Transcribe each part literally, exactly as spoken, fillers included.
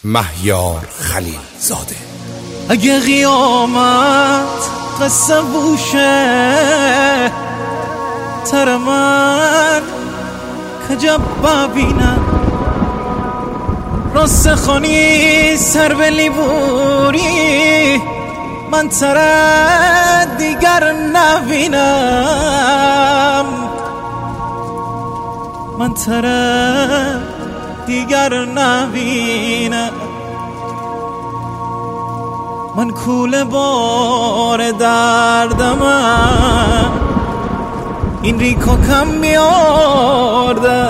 مهیار خلیل زاده. اگه قیامت قصه بوشه تر من کجا ببینم، راست خونی سر به لیبوری من تر دیگر نبینم، من تر دیگر نبینم. من کوله بار دردم این ریکو کم میارده،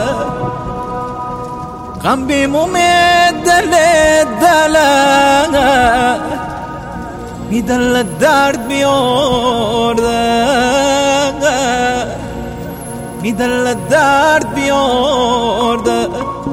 غم بیموم دل دل می دل درد بیارده، می دل درد بیارده.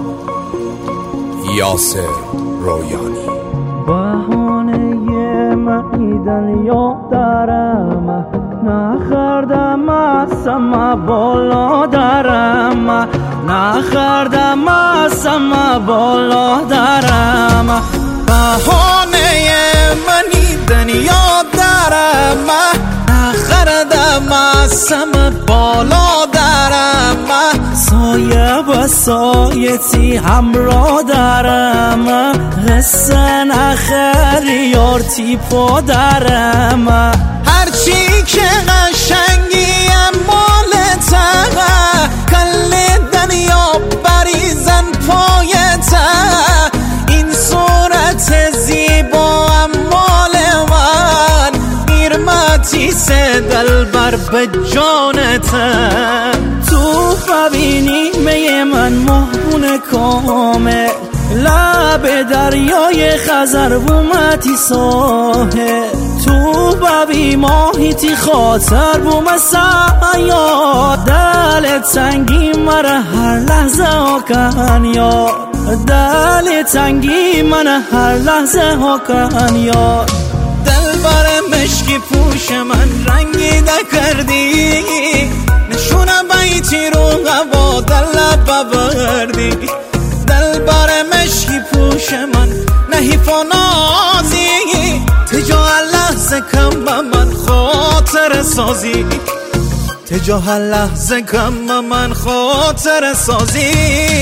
یاسر رویانی. بهانه من ایدن یاد دارم، نخردم اسم بالا دارم، نخردم اسم بالا دارم. بهانه من ایدن یاد دارم، نخردم اسم بالا دارم. سایه با سایه تی همراه دارم، قصه نخر یار تی پا دارم. هرچی که قشنگیم مالته، کل دنیا بریزن پایته. این صورت زیبا مال من، میرمتی سه دلبر به جانته. تو ببینی می من مهمون کامل، لب دریای خزر بومتی ساحل. تو ببی ماهی تی خاطر بوم سیاد، دل تنگی من هر لحظه آکن یاد، دل تنگی من هر لحظه آکن یاد. دلبر مشکی پوش من رنگیده کردی، نشونه بیتی رو قبا دل ببردی. دلبر مشکی پوش من نحیف و نازی، تجا لحظه کم به من خاطر سازی، تجا لحظه کم به من خاطر سازی.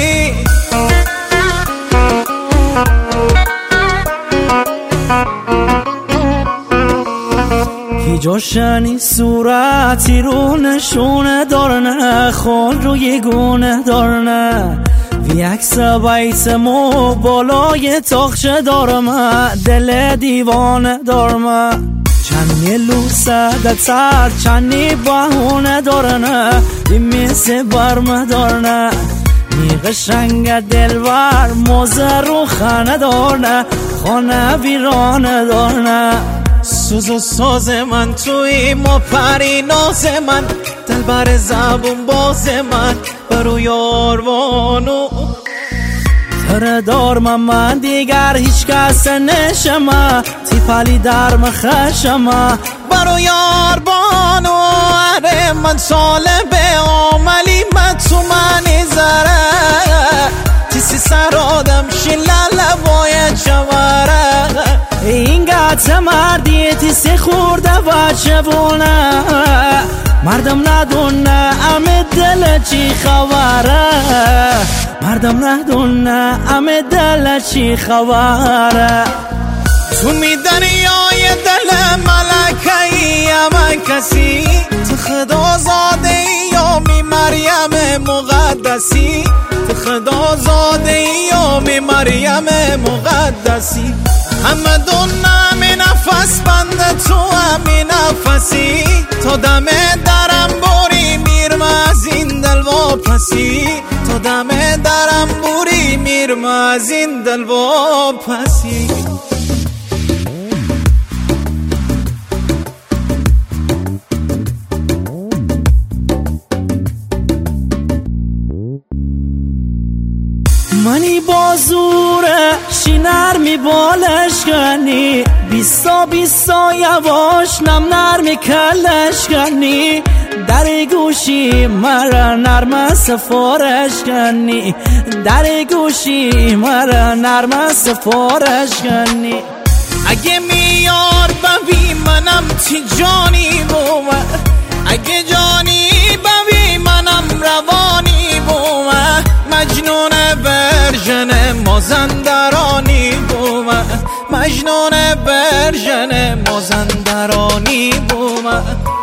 جاشنی صورتی رو نشونه دارنه، خون روی گونه دارنه. وی عکس بیت مو بالای تاخچه دارم، دل دیوانه دارم. چنی لوسه دتر چنی بهونه دارنه، بیمیسی برمه دارنه. می قشنگ دلور موزه رو خانه دارنه، خانه ویرانه دارنه. سوز و ساز من توی ما پری ناز من، دلبر زبون باز من برو یاروانو. تره دارم من دیگر هیچ کس نشم، تی پلی درم خشم برو یاربانو. اره من ساله به عملی من تو منی زره، تیسی سر آدم شیله لبای چوره. این گت مردی تیسی خورده و چبونه، مردم ندونه ام دل چی خبره، مردم ندونه ام دل چی خبره. تو می دنیای دل ملکه‌ای اما کسی، تو خدا زاده ای یا می مریم مقدسی، تو خدا زاده ای یا می مریم مقدسی. همه دنیا می نفس بنده تو همی نفسی، تا دم درم بوری میرم از این دل واپسی، تا دم درم بوری میرم از این دل واپسی. منی بازوره شینر می بالش کنی، بیستا بیستا یواش نم نرمی کلش کنی. در گوشی مرا نرم سفارش کنی، در گوشی مرا نرم سفارش کنی. اگه میار ببی منم تی جانی بومه، اگه جانی ببی منم روانی بومه. مجنون برژن مازندرانی بومه، مجنون برژن مازندرانی بومه.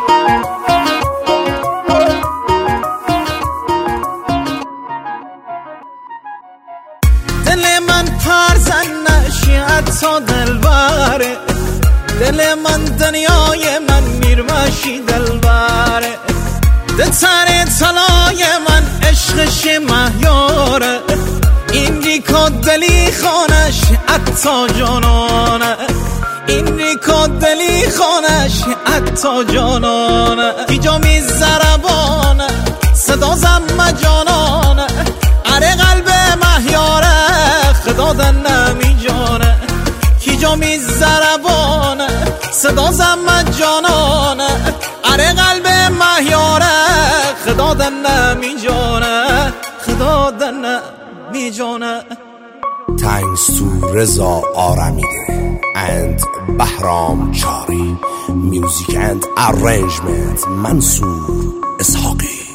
دل من پرزن نشی حتی دلبره، دل من دنیای من میرمشی دلبره. دتر طلای من عشقش مهیاره، این ریکا دلی خانش حتی جانانه، این ریکا دلی خانش حتی جانانه. ایجا می زربانه صدا زم جانانه، اره قلب مهیاره خدا دن نمی جانه. کیجا می زربانه صدا زم جانانه، اره قلب مهیاره خدا دن نمی جانه، خدا دن نمی جانه. Thanks to Reza Aramide and Bahram Chari. Music and arrangement Mansoor Ishaqi.